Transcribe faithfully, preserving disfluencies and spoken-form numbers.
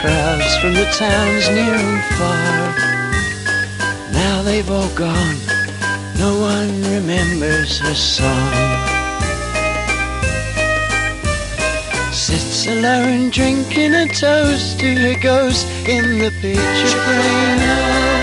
crowds from the towns near and far. Now they've all gone, no one remembers her song. Sits alone drinking a toast to her ghost in the picture frame.